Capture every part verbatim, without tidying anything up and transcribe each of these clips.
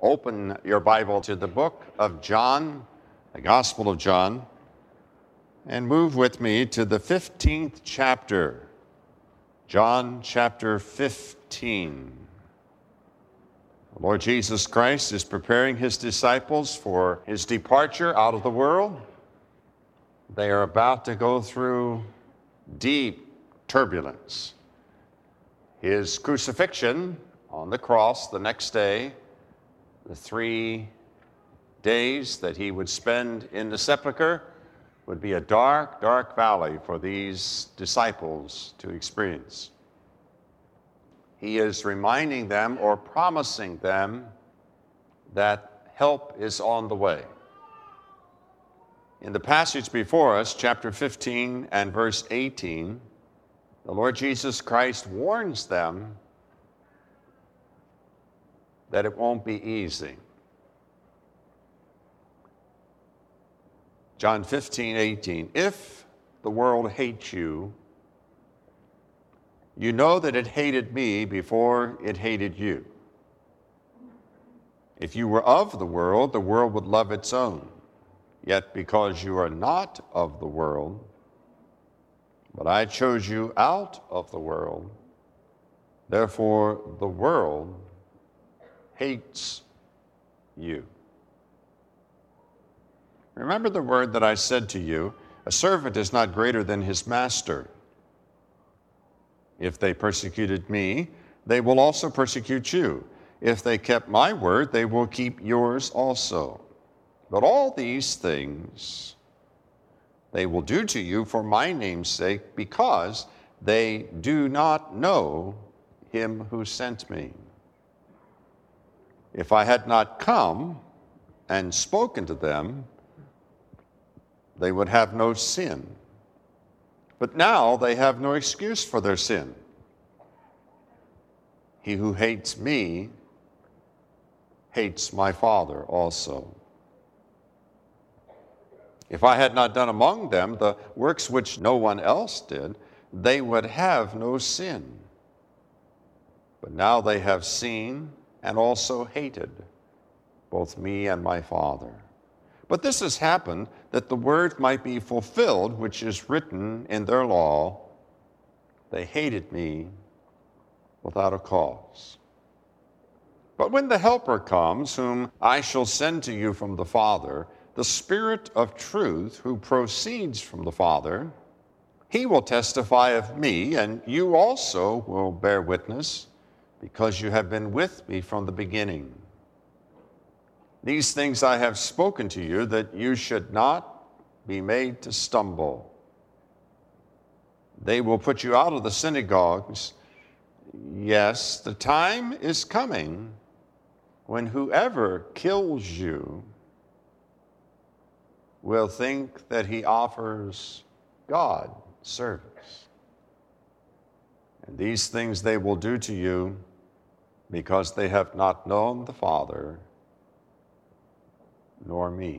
open your Bible to the book of John, the Gospel of John, and move with me to the fifteenth chapter, John chapter fifteen. The Lord Jesus Christ is preparing his disciples for his departure out of the world. They are about to go through deep turbulence. His crucifixion on the cross the next day, the three days that he would spend in the sepulcher would be a dark, dark valley for these disciples to experience. He is reminding them or promising them that help is on the way. In the passage before us, chapter fifteen and verse eighteen, the Lord Jesus Christ warns them that it won't be easy. John fifteen, eighteen, if the world hates you, you know that it hated me before it hated you. If you were of the world, the world would love its own. Yet because you are not of the world, but I chose you out of the world, therefore the world hates you. Remember the word that I said to you, a servant is not greater than his master. If they persecuted me, they will also persecute you. If they kept my word, they will keep yours also. But all these things they will do to you for my name's sake, because they do not know him who sent me. If I had not come and spoken to them, they would have no sin. But now they have no excuse for their sin. He who hates me hates my Father also. If I had not done among them the works which no one else did, they would have no sin. But now they have seen and also hated both me and my Father. But this has happened that the word might be fulfilled, which is written in their law, they hated me without a cause. But when the Helper comes, whom I shall send to you from the Father, the Spirit of truth who proceeds from the Father, he will testify of me, and you also will bear witness, because you have been with me from the beginning. These things I have spoken to you, that you should not be made to stumble. They will put you out of the synagogues. Yes, the time is coming when whoever kills you will think that he offers God service. And these things they will do to you because they have not known the Father nor me.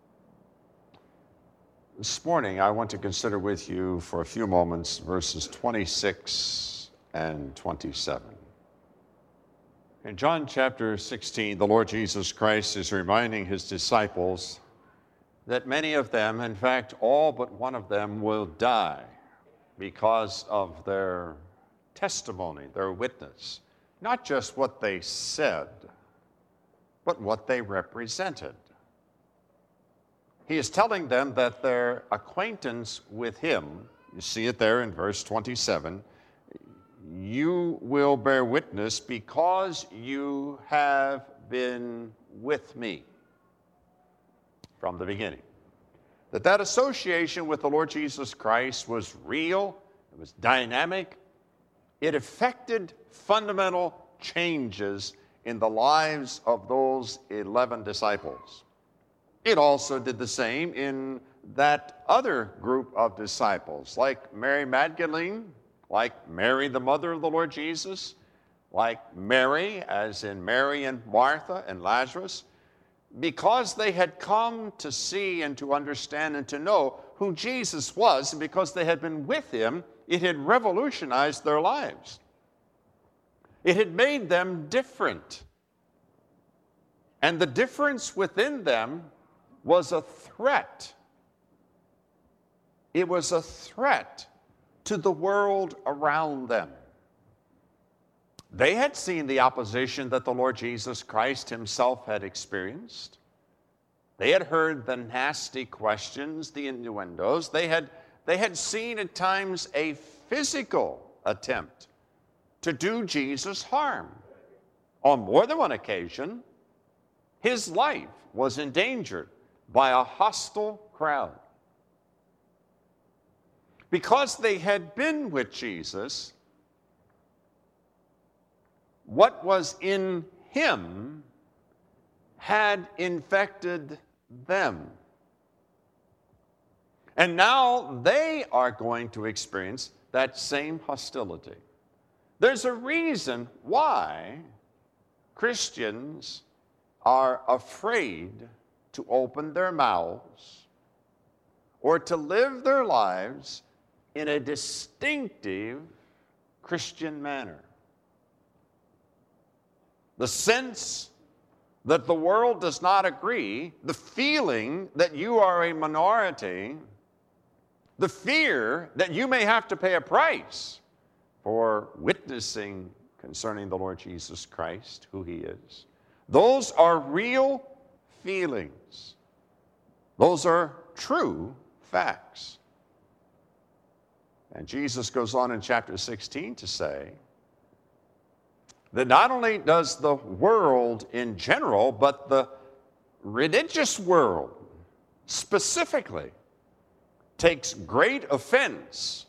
This morning, I want to consider with you for a few moments verses twenty-six and twenty-seven. In John chapter sixteen, the Lord Jesus Christ is reminding his disciples that many of them, in fact, all but one of them, will die because of their testimony, their witness. Not just what they said, but what they represented. He is telling them that their acquaintance with him, you see it there in verse twenty-seven, you will bear witness because you have been with me from the beginning. That that association with the Lord Jesus Christ was real, it was dynamic, it affected fundamental changes in the lives of those eleven disciples. It also did the same in that other group of disciples, like Mary Magdalene, like Mary, the mother of the Lord Jesus, like Mary, as in Mary and Martha and Lazarus, because they had come to see and to understand and to know who Jesus was, and because they had been with him, it had revolutionized their lives. It had made them different. And the difference within them was a threat. It was a threat to the world around them. They had seen the opposition that the Lord Jesus Christ himself had experienced. They had heard the nasty questions, the innuendos. They had, they had seen at times a physical attempt to do Jesus harm. On more than one occasion, his life was endangered by a hostile crowd. Because they had been with Jesus, what was in him had infected them. And now they are going to experience that same hostility. There's a reason why Christians are afraid to open their mouths or to live their lives in a distinctive Christian manner. The sense that the world does not agree, the feeling that you are a minority, the fear that you may have to pay a price for witnessing concerning the Lord Jesus Christ, who he is. Those are real feelings. Those are true facts. And Jesus goes on in chapter sixteen to say that not only does the world in general, but the religious world specifically takes great offense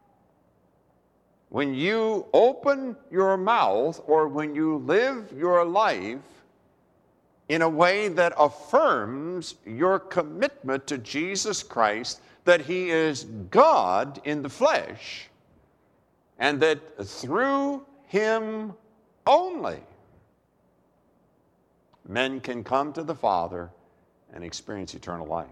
when you open your mouth or when you live your life in a way that affirms your commitment to Jesus Christ, that he is God in the flesh, and that through him only men can come to the Father and experience eternal life.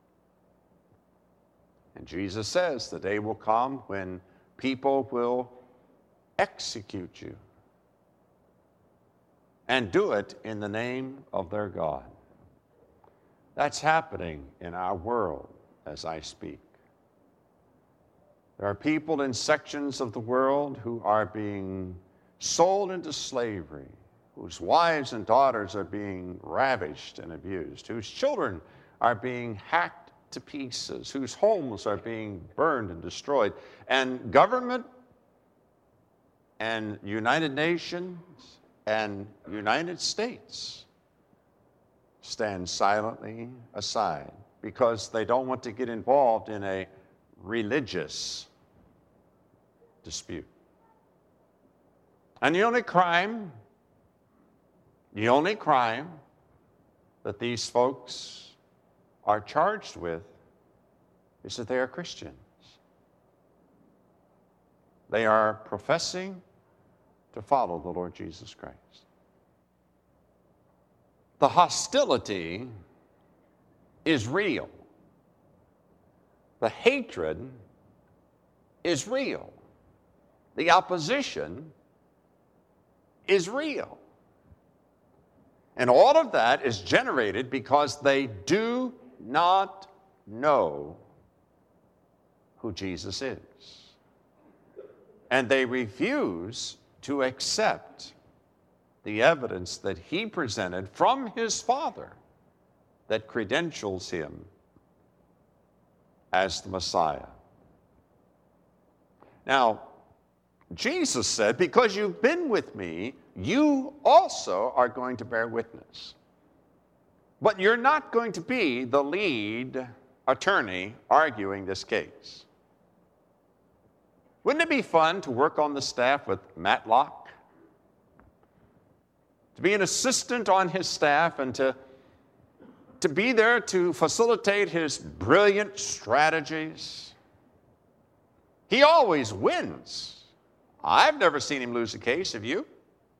And Jesus says the day will come when people will execute you and do it in the name of their God. That's happening in our world as I speak. There are people in sections of the world who are being sold into slavery, whose wives and daughters are being ravished and abused, whose children are being hacked to pieces, whose homes are being burned and destroyed. And government and United Nations and United States stand silently aside because they don't want to get involved in a religious dispute. And the only crime, the only crime that these folks are charged with is that they are Christians. They are professing to follow the Lord Jesus Christ. The hostility is real. The hatred is real. The opposition is real. And all of that is generated because they do not know who Jesus is. And they refuse to accept the evidence that he presented from his Father that credentials him as the Messiah. Now, Jesus said, because you've been with me, you also are going to bear witness. But you're not going to be the lead attorney arguing this case. Wouldn't it be fun to work on the staff with Matlock? To be an assistant on his staff and to, to be there to facilitate his brilliant strategies? He always wins. I've never seen him lose a case, have you?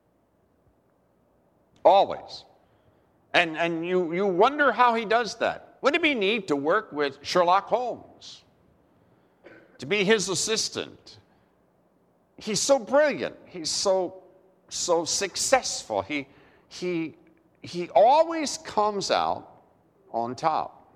Always. And, and you, you wonder how he does that. Wouldn't it be neat to work with Sherlock Holmes? To be his assistant. He's so brilliant. He's so, so successful. He, he he always comes out on top.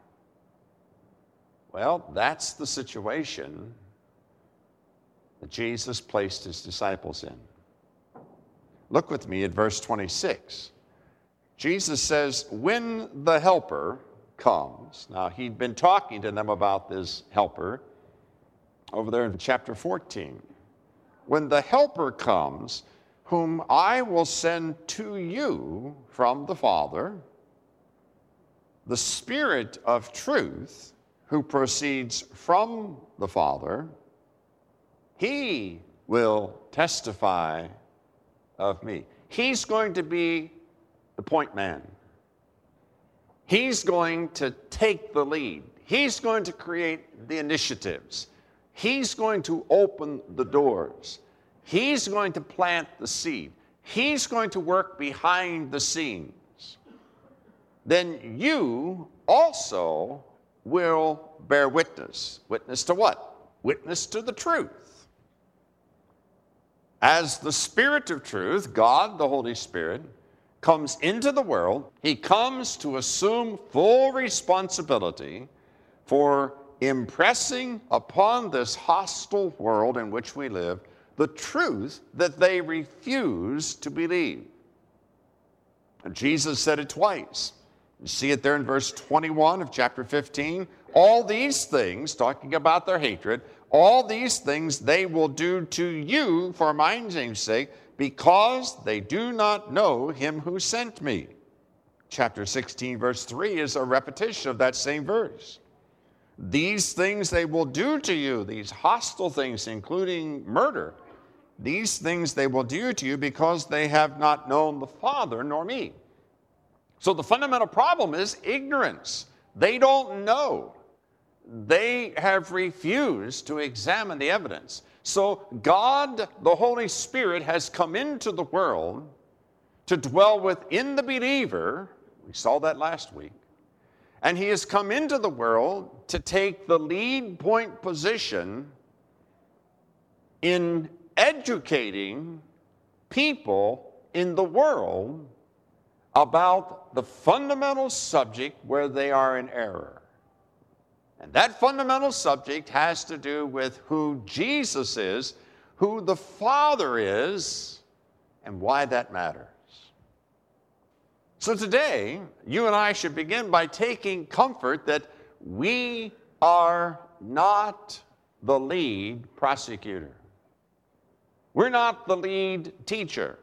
Well, that's the situation that Jesus placed his disciples in. Look with me at verse twenty-six. Jesus says, when the Helper comes, now he'd been talking to them about this Helper over there in chapter fourteen. When the Helper comes, whom I will send to you from the Father, the Spirit of truth, who proceeds from the Father, he will testify of me. He's going to be the point man. He's going to take the lead. He's going to create the initiatives. He's going to open the doors. He's going to plant the seed. He's going to work behind the scenes. Then you also will bear witness. Witness to what? Witness to the truth. As the Spirit of truth, God, the Holy Spirit, comes into the world, he comes to assume full responsibility for impressing upon this hostile world in which we live the truth that they refuse to believe. And Jesus said it twice. You see it there in verse twenty-one of chapter fifteen. All these things, talking about their hatred, all these things they will do to you for my name's sake, because they do not know him who sent me. Chapter sixteen, verse three is a repetition of that same verse. These things they will do to you, these hostile things, including murder, these things they will do to you because they have not known the Father nor me. So the fundamental problem is ignorance. They don't know. They have refused to examine the evidence. So God, the Holy Spirit, has come into the world to dwell within the believer. We saw that last week. And he has come into the world to take the lead point position in educating people in the world about the fundamental subject where they are in error. And that fundamental subject has to do with who Jesus is, who the Father is, and why that matters. So today, you and I should begin by taking comfort that we are not the lead prosecutor. We're not the lead teacher.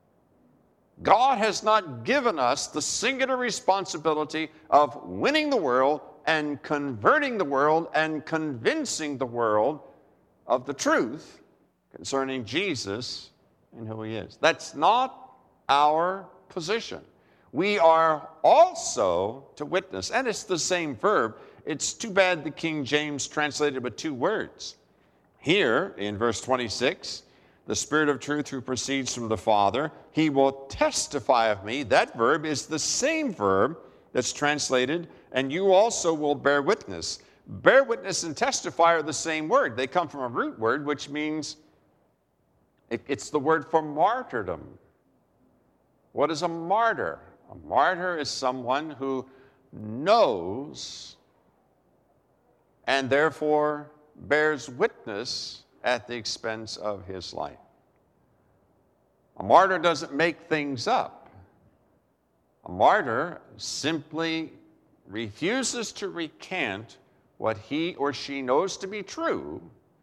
God has not given us the singular responsibility of winning the world and converting the world and convincing the world of the truth concerning Jesus and who he is. That's not our position. We are also to witness, and it's the same verb. It's too bad the King James translated with two words. Here in verse twenty-six, the Spirit of truth who proceeds from the Father, he will testify of me. That verb is the same verb that's translated, and you also will bear witness. Bear witness and testify are the same word. They come from a root word, which means it, it's the word for martyrdom. What is a martyr? A martyr is someone who knows and therefore bears witness at the expense of his life. A martyr doesn't make things up. A martyr simply refuses to recant what he or she knows to be true,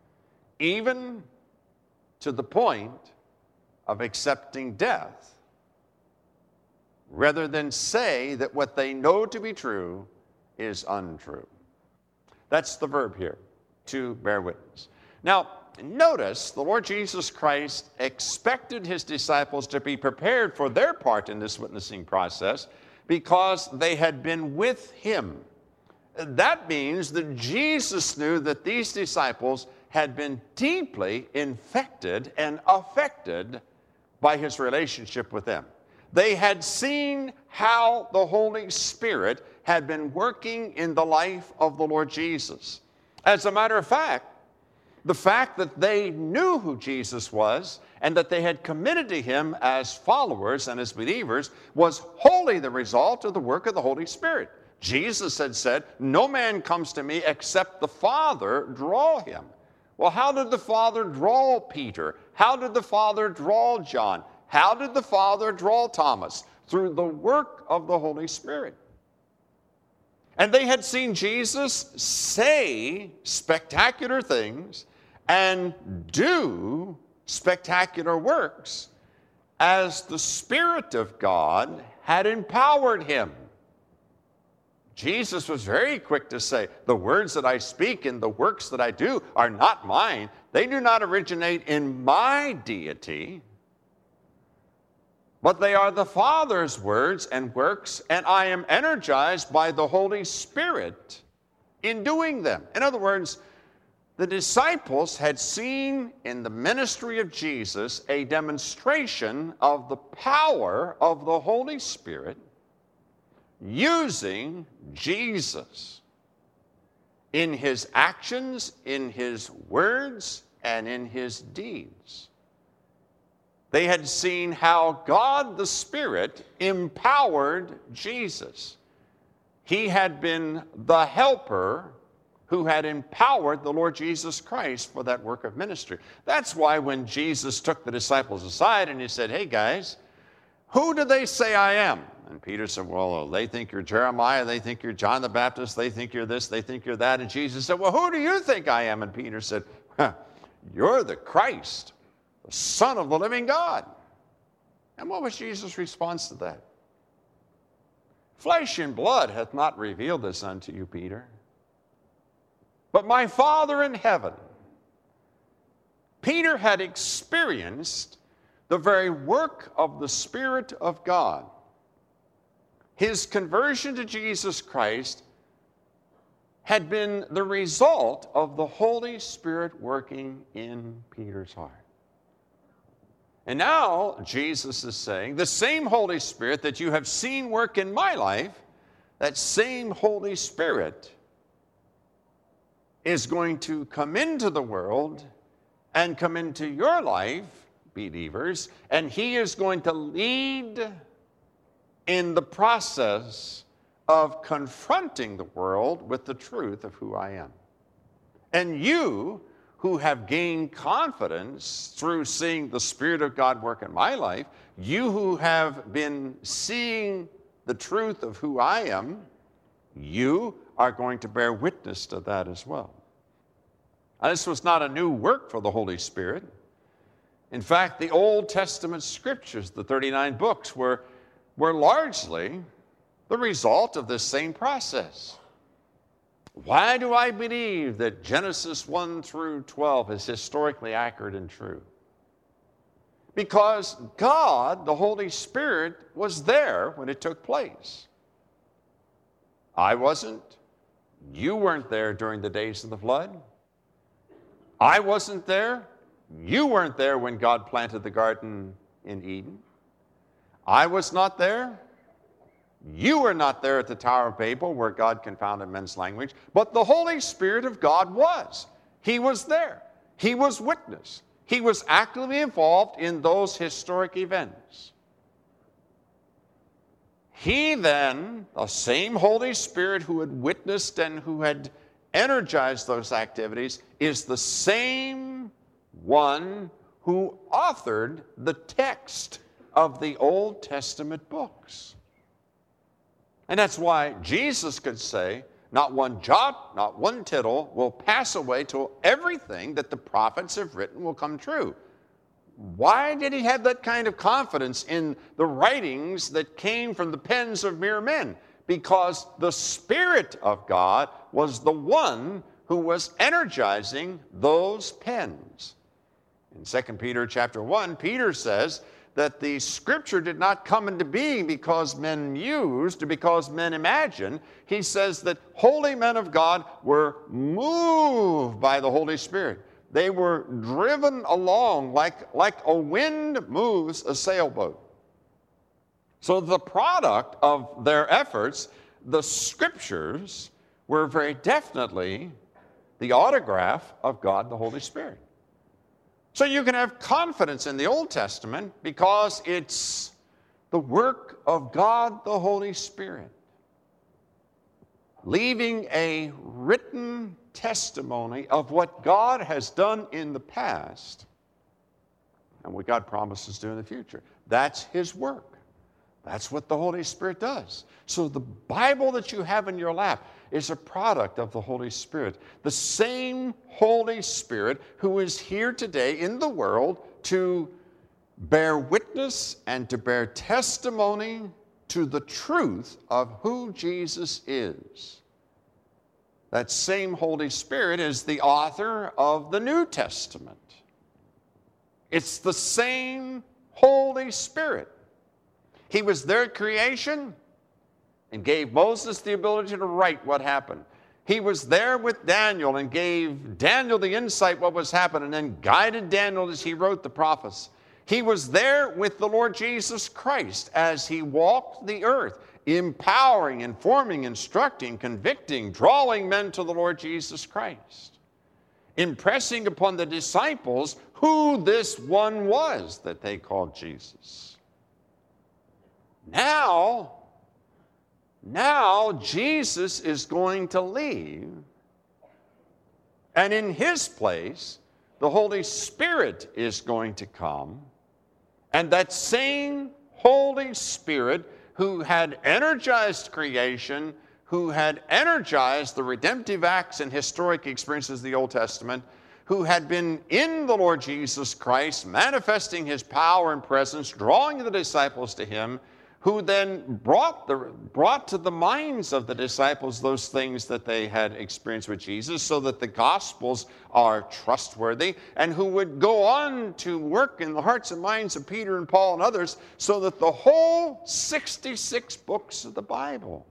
even to the point of accepting death, rather than say that what they know to be true is untrue. That's the verb here, to bear witness. Now, notice the Lord Jesus Christ expected his disciples to be prepared for their part in this witnessing process because they had been with him. That means that Jesus knew that these disciples had been deeply infected and affected by his relationship with them. They had seen how the Holy Spirit had been working in the life of the Lord Jesus. As a matter of fact, The fact that they knew who Jesus was and that they had committed to him as followers and as believers was wholly the result of the work of the Holy Spirit. Jesus had said, "No man comes to me except the Father draw him." Well, how did the Father draw Peter? How did the Father draw John? How did the Father draw Thomas? Through the work of the Holy Spirit. And they had seen Jesus say spectacular things and do spectacular works as the Spirit of God had empowered him. Jesus was very quick to say, "The words that I speak and the works that I do are not mine. They do not originate in my deity, but they are the Father's words and works, and I am energized by the Holy Spirit in doing them." In other words, the disciples had seen in the ministry of Jesus a demonstration of the power of the Holy Spirit using Jesus in his actions, in his words, and in his deeds. They had seen how God the Spirit empowered Jesus. He had been the helper who had empowered the Lord Jesus Christ for that work of ministry. That's why when Jesus took the disciples aside and he said, "Hey guys, who do they say I am?" And Peter said, "Well, they think you're Jeremiah, they think you're John the Baptist, they think you're this, they think you're that." And Jesus said, "Well, who do you think I am?" And Peter said, huh, "You're the Christ, the Son of the living God." And what was Jesus' response to that? "Flesh and blood hath not revealed this unto you, Peter, but my Father in heaven." Peter had experienced the very work of the Spirit of God. His conversion to Jesus Christ had been the result of the Holy Spirit working in Peter's heart. And now Jesus is saying, the same Holy Spirit that you have seen work in my life, that same Holy Spirit is going to come into the world and come into your life, believers, and he is going to lead in the process of confronting the world with the truth of who I am. And you who have gained confidence through seeing the Spirit of God work in my life, you who have been seeing the truth of who I am, you are going to bear witness to that as well. Now, this was not a new work for the Holy Spirit. In fact, the Old Testament scriptures, the thirty-nine books, were, were largely the result of this same process. Why do I believe that Genesis one through twelve is historically accurate and true? Because God, the Holy Spirit, was there when it took place. I wasn't. You weren't there during the days of the flood. I wasn't there. You weren't there when God planted the garden in Eden. I was not there. You were not there at the Tower of Babel where God confounded men's language. But the Holy Spirit of God was. He was there. He was witness. He was actively involved in those historic events. He then, the same Holy Spirit who had witnessed and who had energized those activities, is the same one who authored the text of the Old Testament books. And that's why Jesus could say, not one jot, not one tittle will pass away till everything that the prophets have written will come true. Why did he have that kind of confidence in the writings that came from the pens of mere men? Because the Spirit of God was the one who was energizing those pens. In Second Peter chapter one, Peter says that the Scripture did not come into being because men mused or because men imagined. He says that holy men of God were moved by the Holy Spirit. They were driven along like, like a wind moves a sailboat. So the product of their efforts, the Scriptures, were very definitely the autograph of God the Holy Spirit. So you can have confidence in the Old Testament because it's the work of God the Holy Spirit, leaving a written testimony of what God has done in the past and what God promises to do in the future. That's His work. That's what the Holy Spirit does. So the Bible that you have in your lap is a product of the Holy Spirit. The same Holy Spirit who is here today in the world to bear witness and to bear testimony to the truth of who Jesus is. That same Holy Spirit is the author of the New Testament. It's the same Holy Spirit. He was there at creation and gave Moses the ability to write what happened. He was there with Daniel and gave Daniel the insight what was happening and then guided Daniel as he wrote the prophets. He was there with the Lord Jesus Christ as He walked the earth, empowering, informing, instructing, convicting, drawing men to the Lord Jesus Christ, impressing upon the disciples who this one was that they called Jesus. Now, now Jesus is going to leave, and in His place, the Holy Spirit is going to come, and that same Holy Spirit who had energized creation, who had energized the redemptive acts and historic experiences of the Old Testament, who had been in the Lord Jesus Christ, manifesting His power and presence, drawing the disciples to Him, who then brought, the, brought to the minds of the disciples those things that they had experienced with Jesus so that the Gospels are trustworthy, and who would go on to work in the hearts and minds of Peter and Paul and others so that the whole sixty-six books of the Bible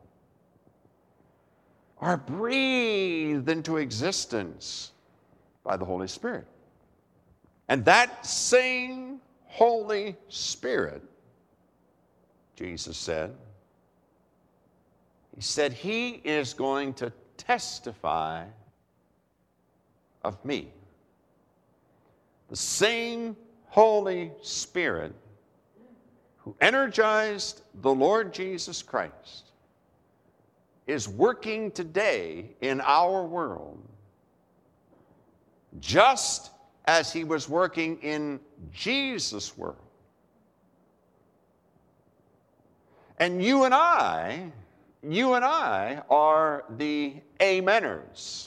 are breathed into existence by the Holy Spirit. And that same Holy Spirit, Jesus said, He said, He is going to testify of me. The same Holy Spirit who energized the Lord Jesus Christ is working today in our world just as He was working in Jesus' world. And you and I, you and I are the ameners.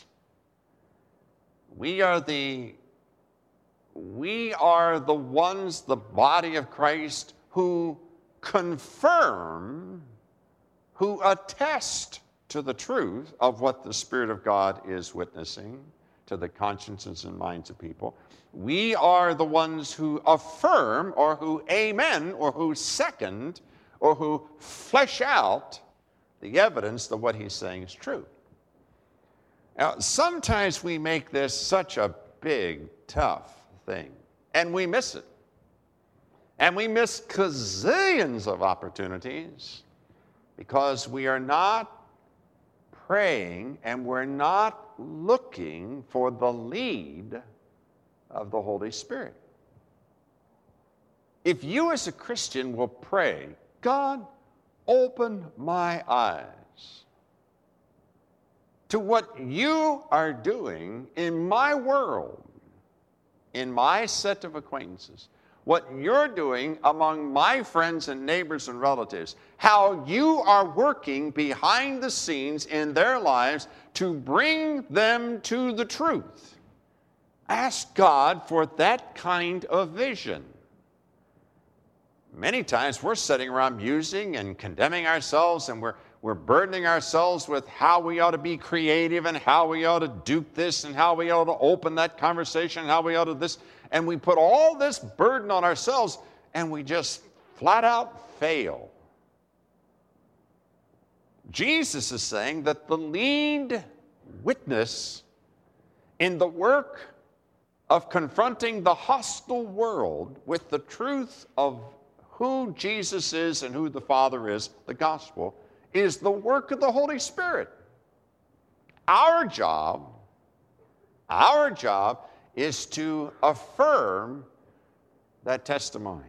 We are the, we are the ones, the body of Christ, who confirm, who attest to the truth of what the Spirit of God is witnessing to the consciences and minds of people. We are the ones who affirm, or who amen, or who second, or who flesh out the evidence that what He's saying is true. Now, sometimes we make this such a big, tough thing, and we miss it. And we miss gazillions of opportunities because we are not praying and we're not looking for the lead of the Holy Spirit. If you as a Christian will pray, God, open my eyes to what you are doing in my world, in my set of acquaintances, what you're doing among my friends and neighbors and relatives, how you are working behind the scenes in their lives to bring them to the truth. Ask God for that kind of vision. Many times we're sitting around musing and condemning ourselves, and we're, we're burdening ourselves with how we ought to be creative and how we ought to duke this and how we ought to open that conversation and how we ought to this. And we put all this burden on ourselves and we just flat out fail. Jesus is saying that the lead witness in the work of confronting the hostile world with the truth of who Jesus is and who the Father is, the gospel, is the work of the Holy Spirit. Our job Our job is to affirm that testimony.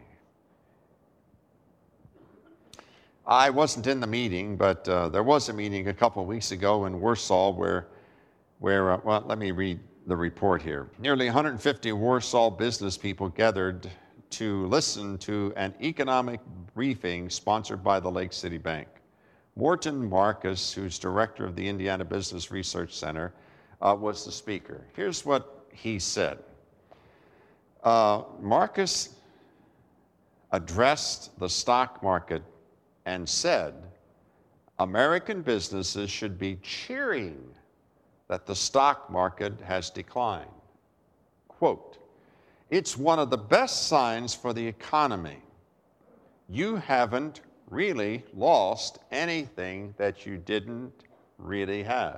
I wasn't in the meeting, but uh, there was a meeting a couple of weeks ago in Warsaw where, where uh, well, let me read the report here. Nearly one hundred fifty Warsaw business people gathered to listen to an economic briefing sponsored by the Lake City Bank. Morton Marcus, who's director of the Indiana Business Research Center, uh, was the speaker. Here's what he said. Uh, Marcus addressed the stock market and said, American businesses should be cheering that the stock market has declined. Quote, it's one of the best signs for the economy. You haven't really lost anything that you didn't really have.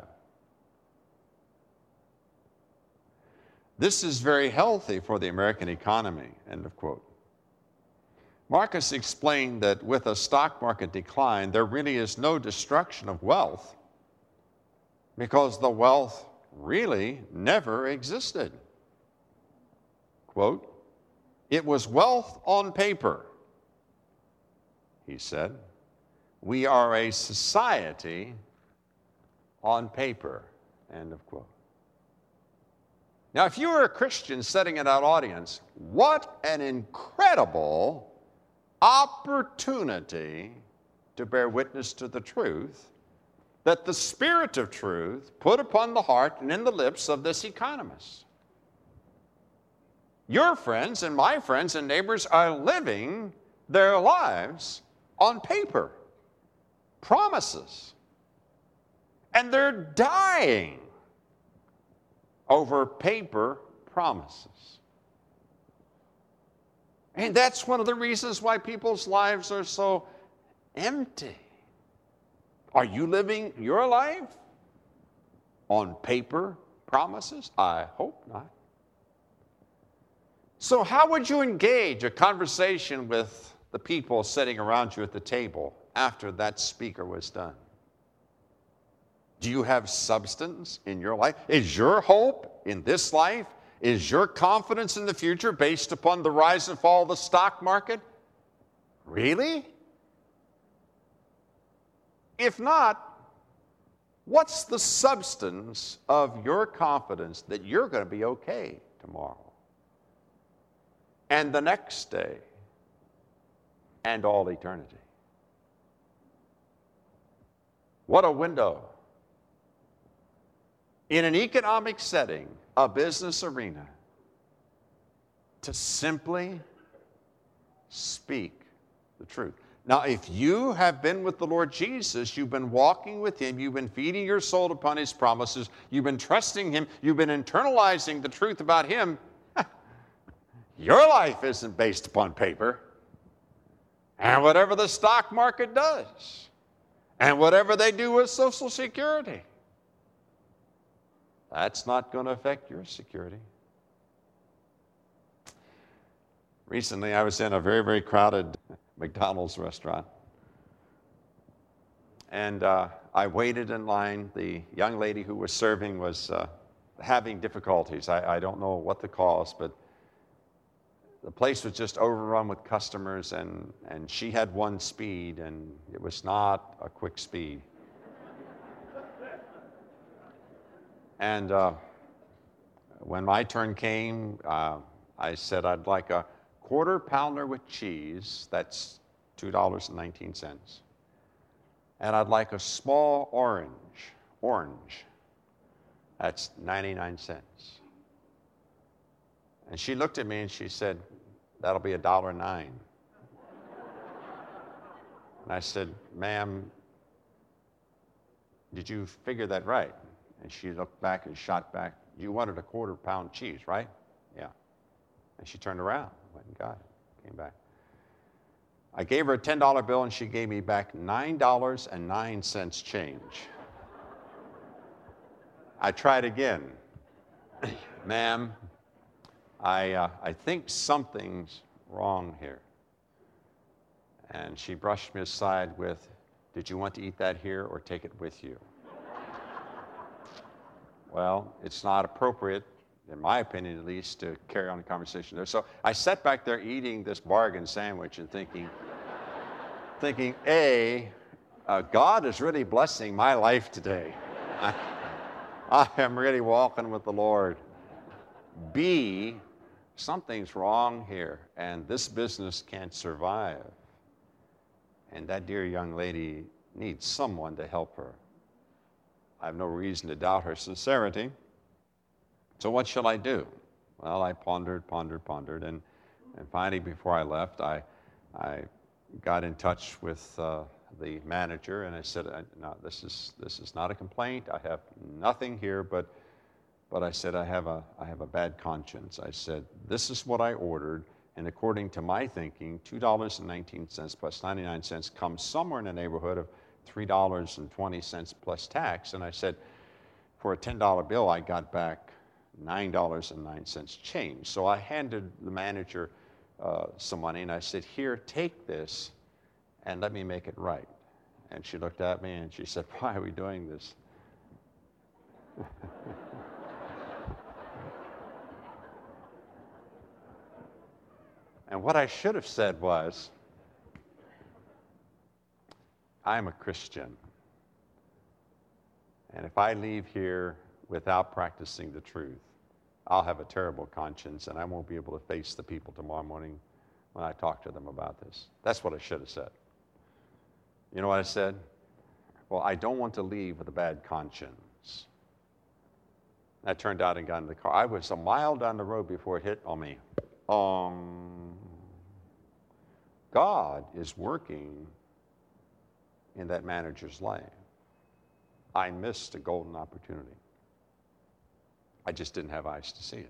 This is very healthy for the American economy, end of quote. Marcus explained that with a stock market decline, there really is no destruction of wealth because the wealth really never existed. Quote, it was wealth on paper, he said. We are a society on paper, end of quote. Now, if you were a Christian sitting in that audience, what an incredible opportunity to bear witness to the truth that the Spirit of truth put upon the heart and in the lips of this economist. Your friends and my friends and neighbors are living their lives on paper, promises, and they're dying over paper promises. And that's one of the reasons why people's lives are so empty. Are you living your life on paper promises? I hope not. So how would you engage a conversation with the people sitting around you at the table after that speaker was done? Do you have substance in your life? Is your hope in this life, is your confidence in the future based upon the rise and fall of the stock market? Really? If not, what's the substance of your confidence that you're going to be okay tomorrow and the next day and all eternity? What a window. In an economic setting, a business arena, to simply speak the truth. Now, if you have been with the Lord Jesus, you've been walking with Him, you've been feeding your soul upon His promises, you've been trusting Him, you've been internalizing the truth about Him, your life isn't based upon paper. And whatever the stock market does, and whatever they do with Social Security, that's not going to affect your security. Recently, I was in a very, very crowded McDonald's restaurant. And uh, I waited in line. The young lady who was serving was uh, having difficulties. I, I don't know what the cause, but the place was just overrun with customers, and, and she had one speed, and it was not a quick speed. And uh, when my turn came, uh, I said I'd like a quarter pounder with cheese, that's two dollars and nineteen cents. And I'd like a small orange, orange, that's ninety-nine cents. And she looked at me and she said, that'll be a dollar nine. And I said, ma'am, did you figure that right? And she looked back and shot back, you wanted a quarter pound cheese, right? Yeah. And she turned around, went and got it, came back. I gave her a ten dollar bill and she gave me back nine dollars and nine cents change. I tried again. Ma'am, I, uh, I think something's wrong here. And she brushed me aside with, did you want to eat that here or take it with you? well, it's not appropriate, in my opinion at least, to carry on a conversation there. So I sat back there eating this bargain sandwich and thinking, thinking, A, uh, God is really blessing my life today. I, I am really walking with the Lord. B, something's wrong here, and this business can't survive. And that dear young lady needs someone to help her. I have no reason to doubt her sincerity. So what shall I do? Well, I pondered, pondered, pondered, and, and finally, before I left, I, I got in touch with uh, the manager, and I said, no, this is, this is not a complaint. I have nothing here, but, but I said, I have, a, I have a bad conscience. I said, this is what I ordered, and according to my thinking, two dollars and nineteen cents plus ninety-nine cents comes somewhere in the neighborhood of three dollars and twenty cents plus tax. And I said, for a ten dollar bill, I got back nine dollars and nine cents change. So I handed the manager uh, some money, and I said, here, take this, and let me make it right. And she looked at me, and she said, why are we doing this? And what I should have said was, I'm a Christian, and if I leave here without practicing the truth, I'll have a terrible conscience, and I won't be able to face the people tomorrow morning when I talk to them about this. That's what I should have said. You know what I said? Well, I don't want to leave with a bad conscience. I turned out and got in the car. I was a mile down the road before it hit on me. Um, God is working in that manager's life. I missed a golden opportunity. I just didn't have eyes to see it.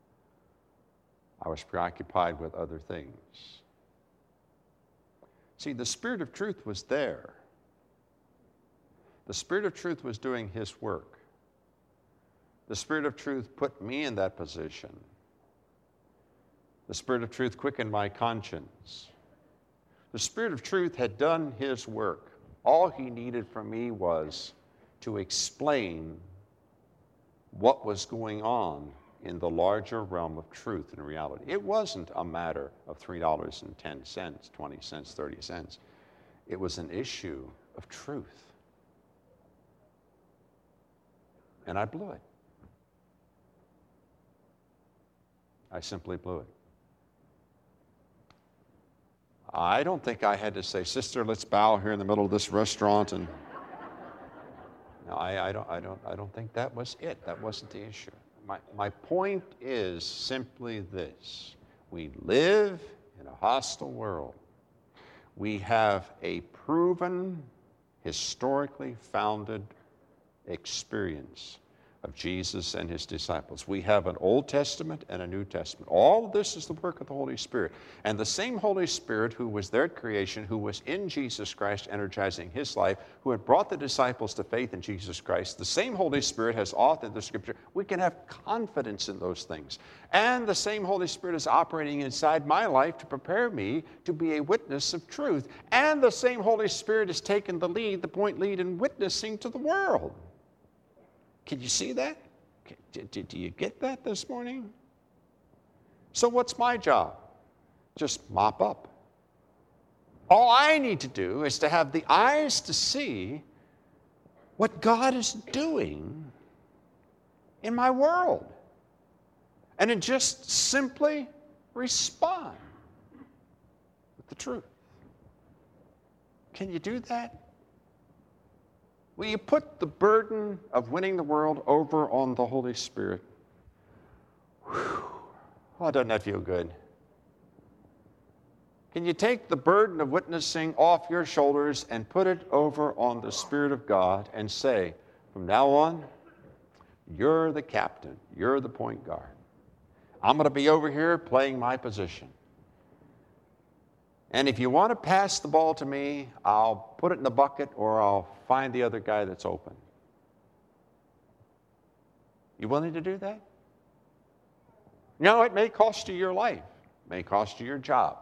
I was preoccupied with other things. See, the Spirit of truth was there. The Spirit of truth was doing His work. The Spirit of truth put me in that position. The Spirit of truth quickened my conscience. The Spirit of truth had done His work. All He needed from me was to explain what was going on in the larger realm of truth and reality. It wasn't a matter of three dollars and ten cents, twenty cents, thirty cents. It was an issue of truth. And I blew it. I simply blew it. I don't think I had to say, sister, let's bow here in the middle of this restaurant. And no, I, I, don't, I, don't, I don't think that was it. That wasn't the issue. My, my point is simply this. We live in a hostile world. We have a proven, historically founded experience of Jesus and His disciples. We have an Old Testament and a New Testament. All of this is the work of the Holy Spirit. And the same Holy Spirit who was there at creation, who was in Jesus Christ energizing His life, who had brought the disciples to faith in Jesus Christ, the same Holy Spirit has authored the Scripture. We can have confidence in those things. And the same Holy Spirit is operating inside my life to prepare me to be a witness of truth. And the same Holy Spirit has taken the lead, the point lead in witnessing to the world. Can you see that? Do you get that this morning? So what's my job? Just mop up. All I need to do is to have the eyes to see what God is doing in my world. And then just simply respond with the truth. Can you do that? Will you put the burden of winning the world over on the Holy Spirit? Whew. Oh, doesn't that feel good? Can you take the burden of witnessing off your shoulders and put it over on the Spirit of God and say, from now on, you're the captain, you're the point guard. I'm going to be over here playing my position. And if you want to pass the ball to me, I'll put it in the bucket or I'll find the other guy that's open. You willing to do that? No, it may cost you your life. It may cost you your job.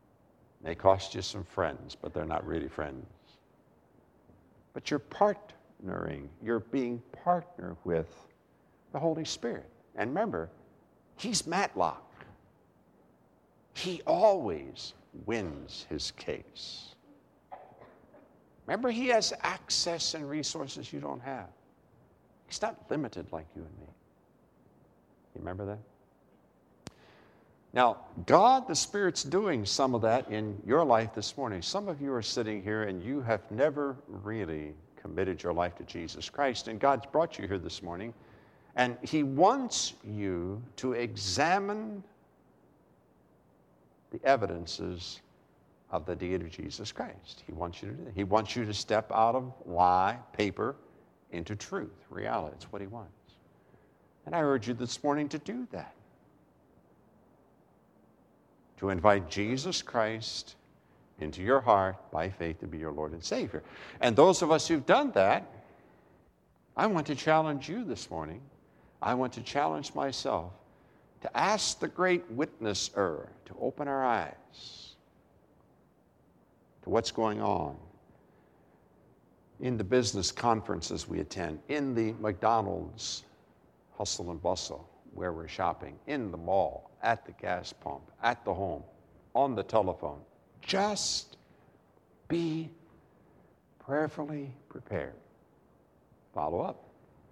It may cost you some friends, but they're not really friends. But you're part partnering. You're being partnered with the Holy Spirit. And remember, he's Matlock. He always wins his case. Remember, he has access and resources you don't have. He's not limited like you and me. You remember that? Now, God, the Spirit's doing some of that in your life this morning. Some of you are sitting here and you have never really committed your life to Jesus Christ, and God's brought you here this morning, and he wants you to examine the evidences of the deity of Jesus Christ. He wants you to do that. He wants you to step out of lie, paper, into truth, reality. It's what he wants. And I urge you this morning to do that. To invite Jesus Christ into your heart by faith to be your Lord and Savior. And those of us who've done that, I want to challenge you this morning. I want to challenge myself to ask the great witnesser to open our eyes to what's going on in the business conferences we attend, in the McDonald's hustle and bustle where we're shopping, in the mall, at the gas pump, at the home, on the telephone. Just be prayerfully prepared. Follow up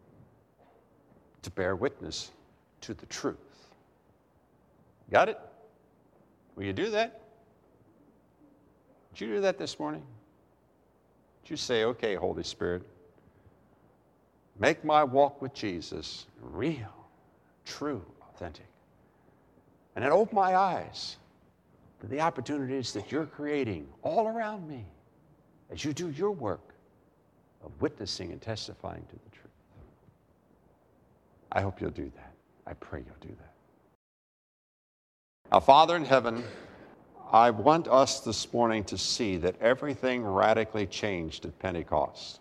to bear witness to the truth. Got it? Will you do that? Did you do that this morning? Did you say, okay, Holy Spirit, make my walk with Jesus real, true, authentic. And then open my eyes to the opportunities that you're creating all around me as you do your work of witnessing and testifying to the truth. I hope you'll do that. I pray you'll do that. Now, Father in heaven, I want us this morning to see that everything radically changed at Pentecost.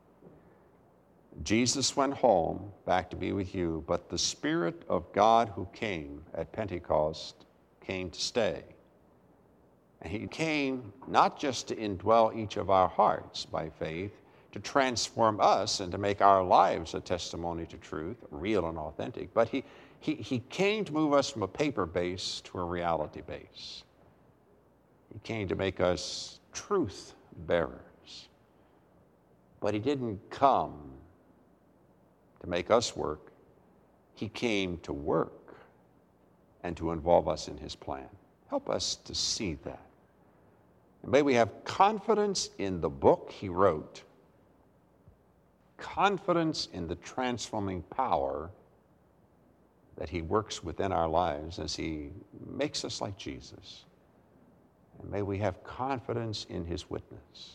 Jesus went home back to be with you, but the Spirit of God who came at Pentecost came to stay. And he came not just to indwell each of our hearts by faith, to transform us and to make our lives a testimony to truth, real and authentic, but he, he, he came to move us from a paper base to a reality base. He came to make us truth bearers. But he didn't come to make us work. He came to work and to involve us in his plan. Help us to see that. And may we have confidence in the book he wrote, confidence in the transforming power that he works within our lives as he makes us like Jesus. And may we have confidence in his witness.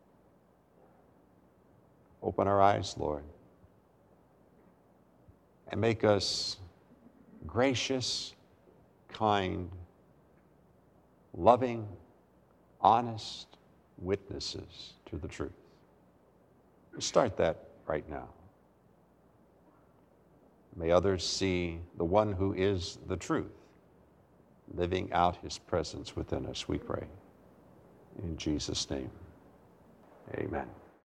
Open our eyes, Lord, and make us gracious, kind, loving, honest witnesses to the truth. Start that right now. May others see the one who is the truth living out his presence within us, we pray. In Jesus' name, amen.